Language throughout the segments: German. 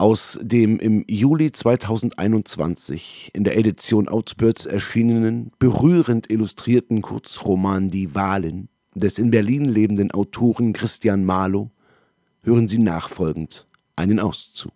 Aus dem im Juli 2021 in der Edition Outbirds erschienenen, berührend illustrierten Kurzroman Die Wahlen des in Berlin lebenden Autoren Christian Marlow hören Sie nachfolgend einen Auszug.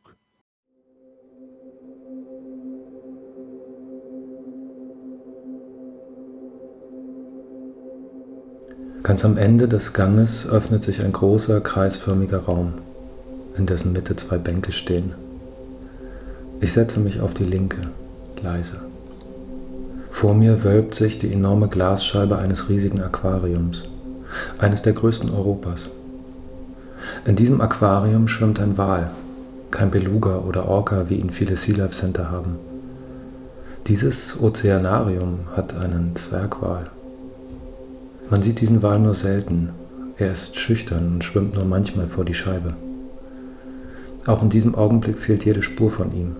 Ganz am Ende des Ganges öffnet sich ein großer, kreisförmiger Raum, in dessen Mitte 2 Bänke stehen. Ich setze mich auf die linke, leise. Vor mir wölbt sich die enorme Glasscheibe eines riesigen Aquariums, eines der größten Europas. In diesem Aquarium schwimmt ein Wal, kein Beluga oder Orca, wie ihn viele Sea Life Center haben. Dieses Ozeanarium hat einen Zwergwal. Man sieht diesen Wal nur selten, er ist schüchtern und schwimmt nur manchmal vor die Scheibe. Auch in diesem Augenblick fehlt jede Spur von ihm.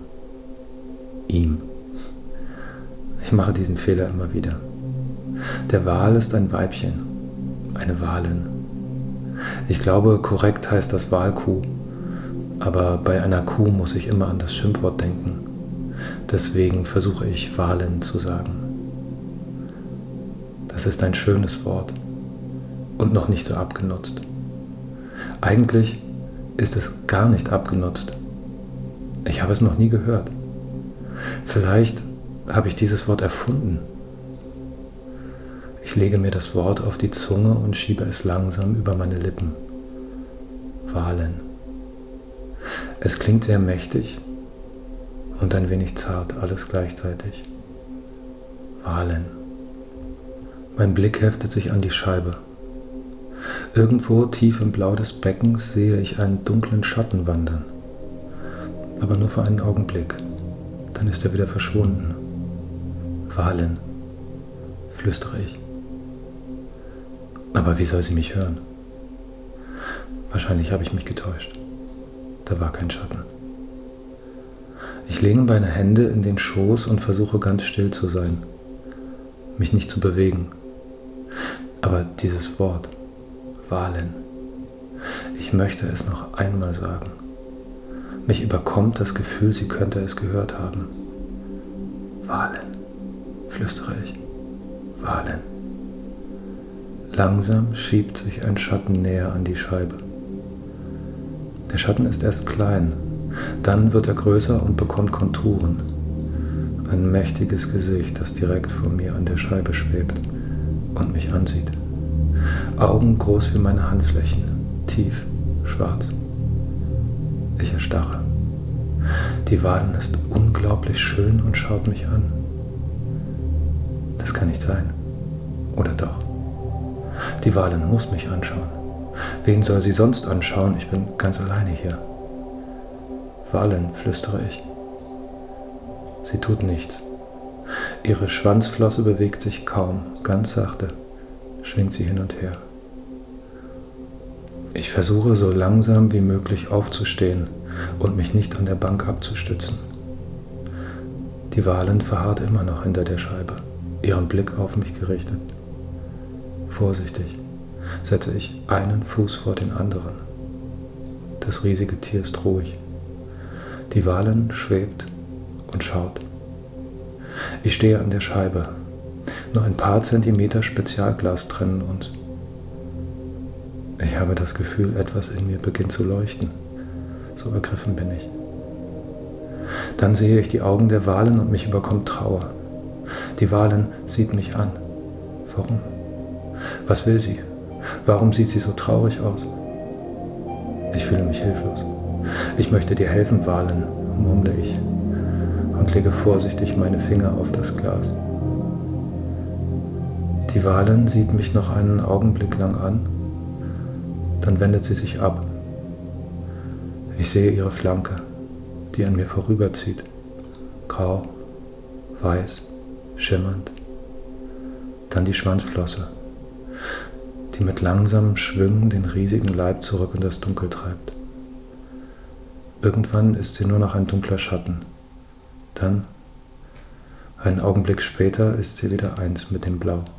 Ich mache diesen Fehler immer wieder. Der Wal ist ein Weibchen, eine Walin. Ich glaube, korrekt heißt das Walkuh, aber bei einer Kuh muss ich immer an das Schimpfwort denken. Deswegen versuche ich Walin zu sagen. Das ist ein schönes Wort und noch nicht so abgenutzt. Eigentlich ist es gar nicht abgenutzt. Ich habe es noch nie gehört. Vielleicht habe ich dieses Wort erfunden. Ich lege mir das Wort auf die Zunge und schiebe es langsam über meine Lippen. Wahlen. Es klingt sehr mächtig und ein wenig zart, alles gleichzeitig. Wahlen. Mein Blick heftet sich an die Scheibe. Irgendwo tief im Blau des Beckens sehe ich einen dunklen Schatten wandern. Aber nur für einen Augenblick. Dann ist er wieder verschwunden. Wahlen, flüstere ich. Aber wie soll sie mich hören? Wahrscheinlich habe ich mich getäuscht. Da war kein Schatten. Ich lege meine Hände in den Schoß und versuche ganz still zu sein, mich nicht zu bewegen. Aber dieses Wort, Wahlen, ich möchte es noch einmal sagen. Mich überkommt das Gefühl, sie könnte es gehört haben. Wahlen, flüstere ich. Wahlen. Langsam schiebt sich ein Schatten näher an die Scheibe. Der Schatten ist erst klein, dann wird er größer und bekommt Konturen. Ein mächtiges Gesicht, das direkt vor mir an der Scheibe schwebt und mich ansieht. Augen groß wie meine Handflächen, tief, schwarz. Ich erstarre. Die Walin ist unglaublich schön und schaut mich an. Das kann nicht sein. Oder doch? Die Walin muss mich anschauen. Wen soll sie sonst anschauen? Ich bin ganz alleine hier. Walin, flüstere ich. Sie tut nichts. Ihre Schwanzflosse bewegt sich kaum, ganz sachte, schwingt sie hin und her. Ich versuche so langsam wie möglich aufzustehen und mich nicht an der Bank abzustützen. Die Walin verharrt immer noch hinter der Scheibe, ihren Blick auf mich gerichtet. Vorsichtig setze ich einen Fuß vor den anderen. Das riesige Tier ist ruhig. Die Walin schwebt und schaut. Ich stehe an der Scheibe. Nur ein paar Zentimeter Spezialglas trennen uns. Ich habe das Gefühl, etwas in mir beginnt zu leuchten. So ergriffen bin ich. Dann sehe ich die Augen der Walin und mich überkommt Trauer. Die Walin sieht mich an. Warum? Was will sie? Warum sieht sie so traurig aus? Ich fühle mich hilflos. Ich möchte dir helfen, Walin, murmle ich und lege vorsichtig meine Finger auf das Glas. Die Walin sieht mich noch einen Augenblick lang an, dann wendet sie sich ab. Ich sehe ihre Flanke, die an mir vorüberzieht. Grau, weiß, schimmernd. Dann die Schwanzflosse, die mit langsamen Schwüngen den riesigen Leib zurück in das Dunkel treibt. Irgendwann ist sie nur noch ein dunkler Schatten. Dann, einen Augenblick später, ist sie wieder eins mit dem Blau.